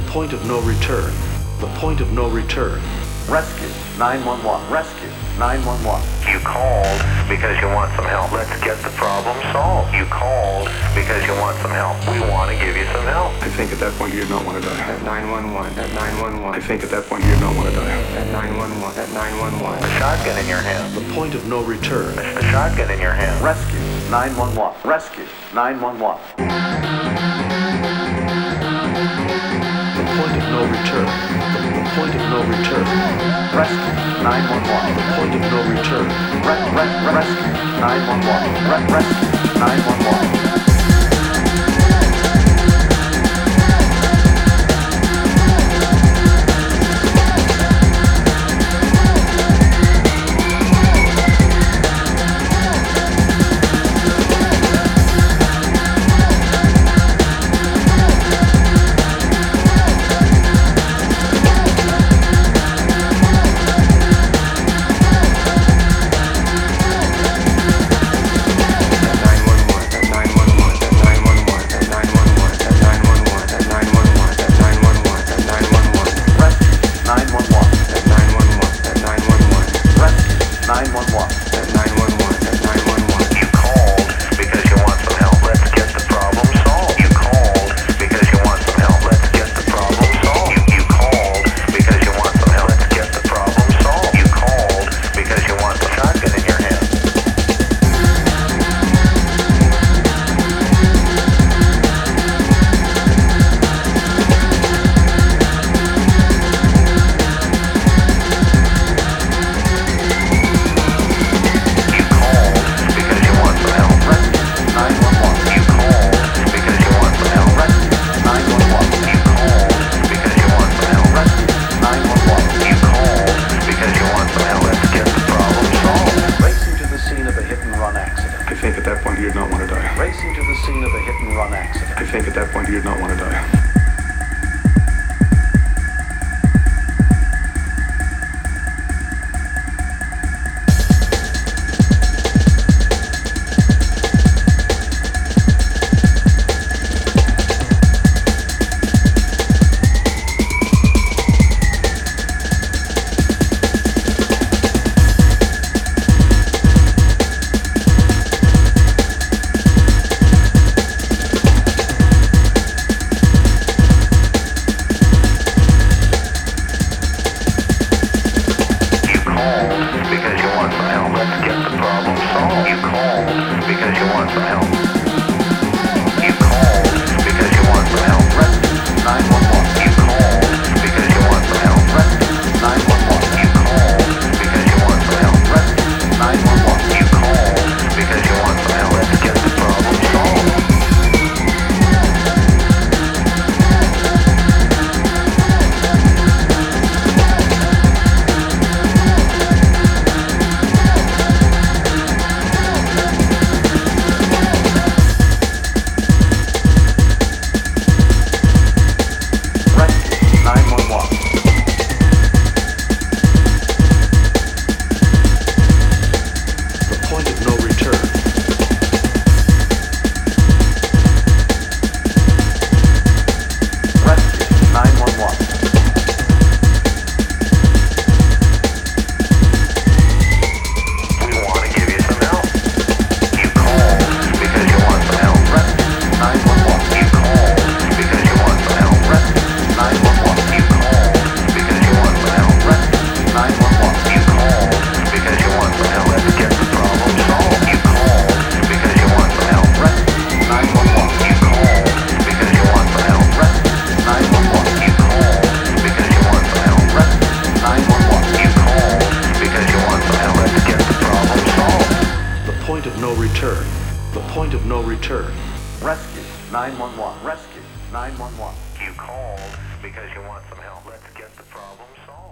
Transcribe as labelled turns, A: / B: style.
A: point of no return. The point of no return.
B: Rescue 911. Rescue 911.
C: You called because you want some help. Let's get the problem solved. You called because you want some help. We want to give you some help.
D: I think at that point you'd not want to die.
E: At 911. At 911.
D: I think at that point you'd not want to die.
E: At 911. At 911.
C: A shotgun in your hand.
A: The point of no return.
C: A shotgun in your hand.
B: Rescue 911. Rescue 911.
A: The point of no return. The point of no return.
B: Rescue 911.
A: The point of no return.
B: Rescue 911. Rescue 911. Racing to the scene of a hit-and-run accident.
D: I think at that point you'd not want to die.
B: Rescue 911. Rescue 911.
C: You called because you want some help. Let's get the problem solved.